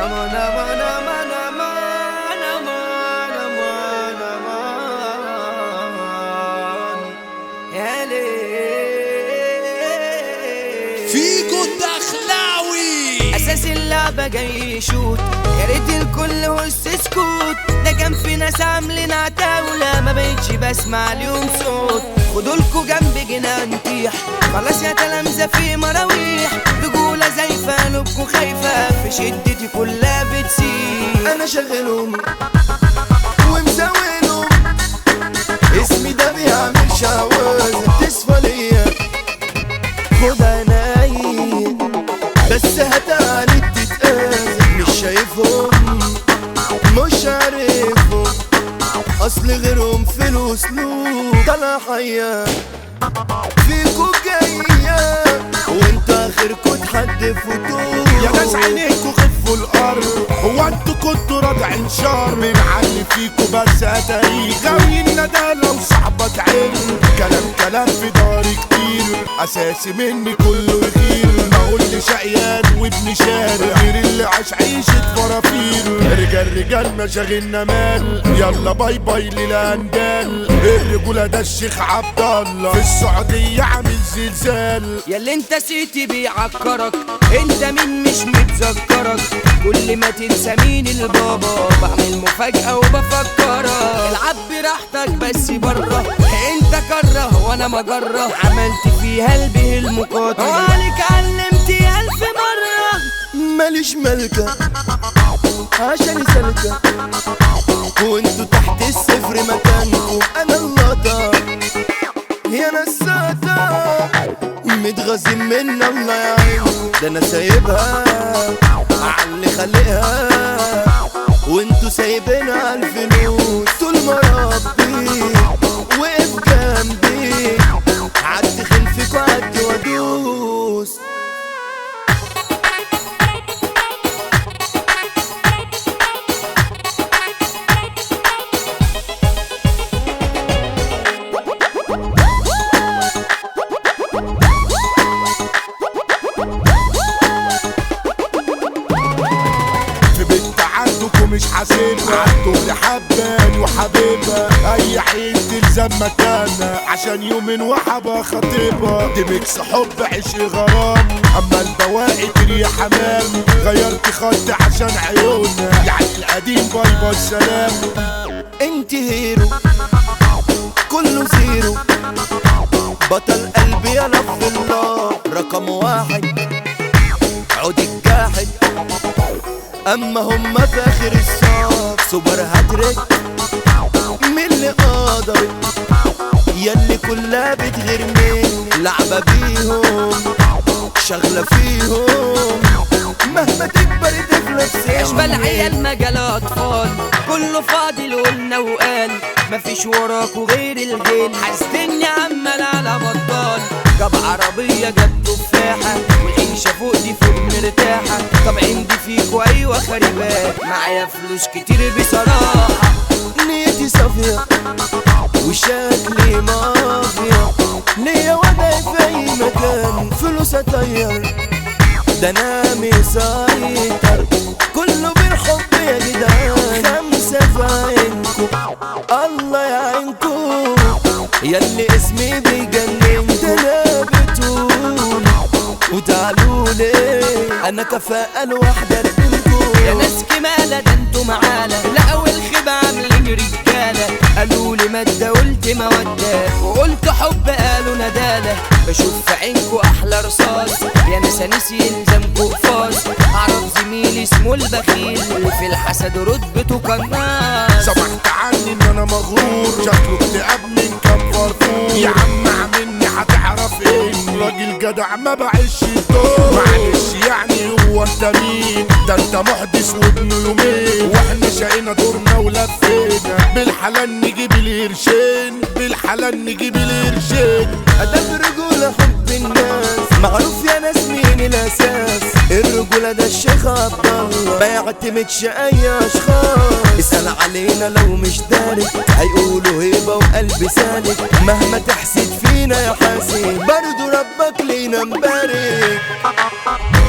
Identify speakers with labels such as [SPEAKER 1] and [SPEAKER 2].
[SPEAKER 1] امان امان امان امان امان امان امان يا ليل
[SPEAKER 2] فيكو الدخلاوي
[SPEAKER 1] اساس اللعبة جاي يشوت، يا ريت الكل هس سكوت. ده كان في ناس عاملين عتاولة ما بقتش بسمع اليوم صوت. خدولكوا جنب جنان نطيح، خلاص يا تلامذة في مراويح. رجولة زايفة قلوبكوا خايفة، في شدتي كلها بتسيح.
[SPEAKER 3] انا شغلهم ومزاولهم، اسمي ده بيعمل شعوذة تسوى ليا. خد عناية بس هتعالي تتأذى، مش شايفهم مش عارفهم، اصل غيرهم فلوس لوب طلع حيا. فيكو جاية وانت اخركوا تحدفوا
[SPEAKER 4] يا ناس عينيكوا خفوا الارض، هو انتوا كنتوا رادعين شر من علي فيكوا بس اتاريخ غاويين ندالة وصحبة عين. كلام في داري كتير، اساسي مني كله يغير. ما اقول شقيان وابن شارع غير اللي عاش عيشة فرافير. رجال مشاغلنا مال، يلا باي باي للاندال. الرجولة ده الشيخ عبد الله، في السعودية عامل زلزال.
[SPEAKER 1] ياللي انت سيتي بيعكرك، انت مين مش متذكرك. كل ما تنسى مين البابا بعمل مفاجأة وبفكرك. العب براحتك بس بره، انت كره وانا مجرة. عملت فيها قلبي المقاطع وعليك علمتي 1000 مرة.
[SPEAKER 3] ماليش ملكة عشان سلكة، وانتوا تحت الصفر مكانكم. انا اللقطة يا نساتة متغازين من الله يعينكم. ده انا سايبها عاللي خلقها، وانتوا سايبينها عالفلوس. طول ما ربي وقف جنبي، عدي خلفك وعدي وادوس.
[SPEAKER 4] مش حاسبها عالدغري حبان وحبيبها. اي عين تلزم مكانها عشان يومين وحبة خطيبها. دي ميكس حب عشق غرام، اما البواقي تري حمام. غيرت خط عشان عيونها، يعني القديم باي باي سلام.
[SPEAKER 3] انت هيرو كله زيرو، بطل قلبي يا لف الله. رقم واحد عود الجاحد، اما هم في اخر الصف سوبر هاتريك. من اللي قدر ياللي كلها بتغير مني، لعبة بيهم شغلة فيهم. مهما تكبر طفلة في
[SPEAKER 1] اشبال عيال مجال اطفال، كله فاضي قلنا وقال. مفيش وراكوا غير الغل، حاسدني عمال على بطال. جاب عربية جاب تفاحة، والعيشة فوق دي فوق مرتاحة. طب عندي فيكوا ايوه خريبات، معايا فلوس كتير بصراحة.
[SPEAKER 3] نيتي صافية وشكلي مافيا، ليا وضعي في اي مكان. فلوس اطير ده انا مسيطر، كله بالحب يا جدعان. 5 في عينكم الله يعينكم، ياللي اسمي بيجنن. ده انا بتقول وتعالولي، انا كفاءة الواحدة ارجلكم.
[SPEAKER 1] يا ناس كمالة ده انتوا معانا، لقوا الخيبة عاملين رجالة. قالوا لي مادة قلت مودة، وقلت حب قالوا ندالة. بشوف في عينكوا احلى رصاص، يا ناس نسي يلزمكوا قفاص. اعرف زميلي اسمه البخيل، في الحسد رتبته قناص.
[SPEAKER 4] سمعت عني ان انا مغرور، شكله اكتئاب من كام فرفور. يا عم عاملني هتعرف ايه، راجل جدع ما بعيش الدور. معلش يعني هو انت مين؟ ده انت محدث وابن يومين، واحنا شقينا دورنا ولفينا. بالحلال نجيب القرشين، بالحلال نجيب القرشين.
[SPEAKER 3] ادب رجولة حب الناس، معروف يا ناس مين الاساس. الرجولة ده الشيخ عبد الله، ما يعتمدش اي اشخاص. اسأل علينا لو مش دارك، هيقولوا هيبة وقلب سالك. مهما تحسد فينا يا حاسد، برضو ربك لينا مبارك.